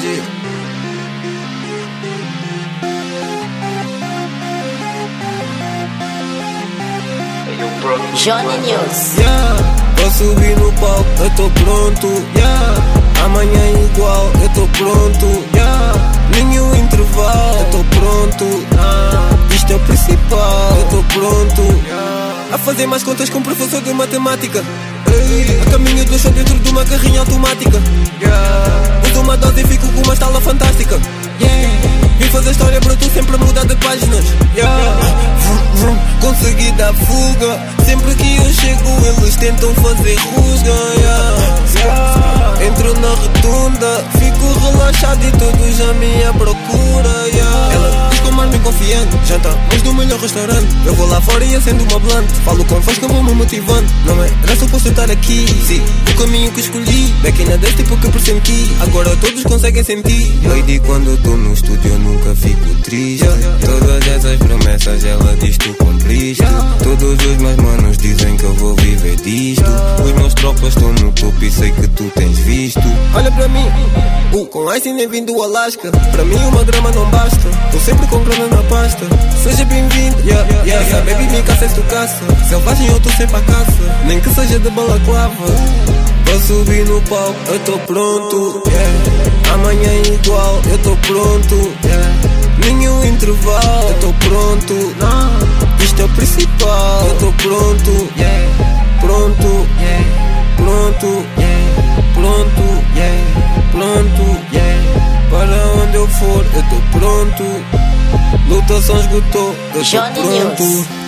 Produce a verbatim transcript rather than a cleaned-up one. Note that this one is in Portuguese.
dia. Johnny News. Yeah, vou subir no palco, eu tô pronto. Yeah, amanhã igual, eu tô pronto. Yeah, nenhum intervalo, eu tô pronto. Ah, isto é o principal, eu tô pronto. Yeah, a fazer mais contas com o professor de matemática. Ei, a caminho do chão dentro de uma carrinha automática. Yeah, uso uma dose e fico com uma estala fantástica. Yeah, vim fazer história para tu sempre mudar de páginas. Yeah, vrum, vrum, consegui dar fuga. Sempre que eu chego eles tentam fazer rusga. Yeah, yeah, entro na rotunda, fico relaxado e todos à minha procura. Yeah, ela diz como arma confiante, jantamos no melhor restaurante. Eu vou lá fora e acendo uma blunt. Falo com fãs que eu vou me motivando. Não é, era suposto estar aqui. Sim, o caminho que escolhi. Back in a day, tipo que eu pressenti. Agora todos conseguem sentir. Lady, quando eu tô no estúdio eu nunca fico triste. Todas essas promessas ela diz tu cumpriste. Todos os meus manos dizem que eu vou viver disto. Os meus tropas estão no topo e sei que tu tens visto. Olha pra mim, uh, com ice nem vim do Alasca. Pra mim uma grama não basta. Tô sempre com grana na pasta. Seja bem-vindo, yeah, yeah, yeah, baby, me caça és tu caça. Selvagem eu tô sempre à caça, nem que seja de balaclava. Vou subir no palco, eu tô pronto. Yeah, amanhã igual, eu tô pronto. Yeah, nenhum intervalo, eu tô pronto. Não, isto é o principal, eu tô pronto. Yeah, pronto, yeah, pronto, yeah, pronto, yeah, pronto, yeah. Para onde eu for, eu tô pronto. Lutação esgotou, eu tô Johnny pronto. News.